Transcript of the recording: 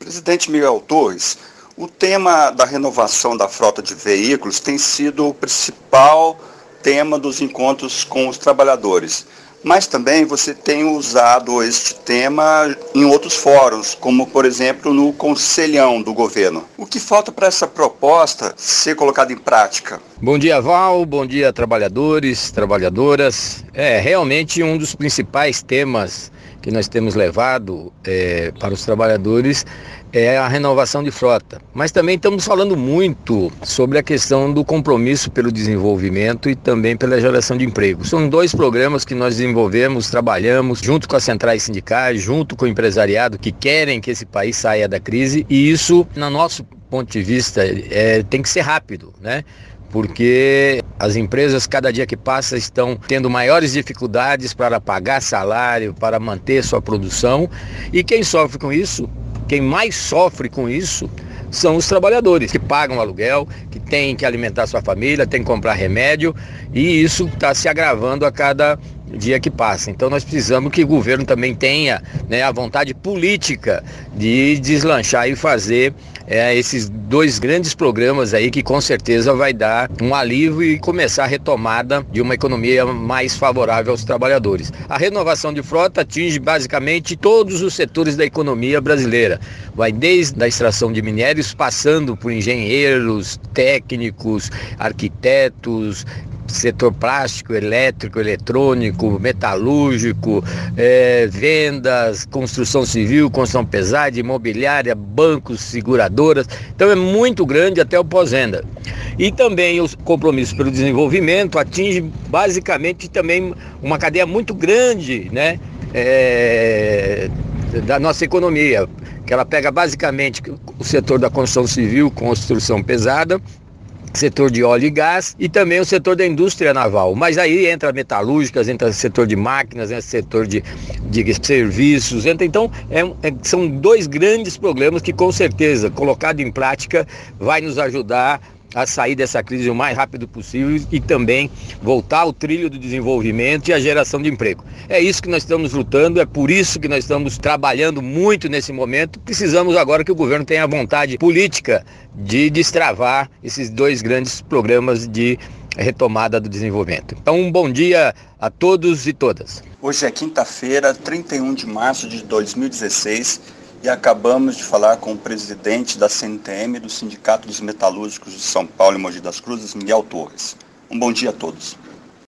Presidente Miguel Torres, o tema da renovação da frota de veículos tem sido o principal tema dos encontros com os trabalhadores. Mas também você tem usado este tema em outros fóruns, como por exemplo no Conselhão do Governo. O que falta para essa proposta ser colocada em prática? Bom dia, Val, bom dia, trabalhadores, trabalhadoras. Realmente um dos principais temas que nós temos levado para os trabalhadores é a renovação de frota. Mas também estamos falando muito sobre a questão do compromisso pelo desenvolvimento e também pela geração de emprego. São dois programas que nós desenvolvemos, trabalhamos junto com as centrais sindicais, junto com o empresariado que querem que esse país saia da crise, e isso, no nosso ponto de vista, tem que ser rápido, né? Porque as empresas, cada dia que passa, estão tendo maiores dificuldades para pagar salário, para manter sua produção, e quem sofre com isso, quem mais sofre com isso, são os trabalhadores, que pagam aluguel, que têm que alimentar sua família, têm que comprar remédio, e isso está se agravando a cada dia que passa. Então nós precisamos que o governo também tenha, a vontade política de deslanchar e fazer esses dois grandes programas aí, que com certeza vai dar um alívio e começar a retomada de uma economia mais favorável aos trabalhadores. A renovação de frota atinge basicamente todos os setores da economia brasileira. Vai desde a extração de minérios, passando por engenheiros, técnicos, arquitetos, setor plástico, elétrico, eletrônico, metalúrgico, vendas, construção civil, construção pesada, imobiliária, bancos, seguradoras. Então é muito grande até o pós-venda. E também os compromissos pelo desenvolvimento atinge basicamente também uma cadeia muito grande, da nossa economia, que ela pega basicamente o setor da construção civil, construção pesada, setor de óleo e gás e também o setor da indústria naval. Mas aí entra metalúrgicas, entra setor de máquinas, entra setor de serviços, então são dois grandes problemas que com certeza, colocado em prática, vai nos ajudar a sair dessa crise o mais rápido possível e também voltar ao trilho do desenvolvimento e a geração de emprego. É isso que nós estamos lutando, é por isso que nós estamos trabalhando muito nesse momento. Precisamos agora que o governo tenha a vontade política de destravar esses dois grandes programas de retomada do desenvolvimento. Então, um bom dia a todos e todas. Hoje é quinta-feira, 31 de março de 2016, e acabamos de falar com o presidente da CNTM, do Sindicato dos Metalúrgicos de São Paulo e Mogi das Cruzes, Miguel Torres. Um bom dia a todos.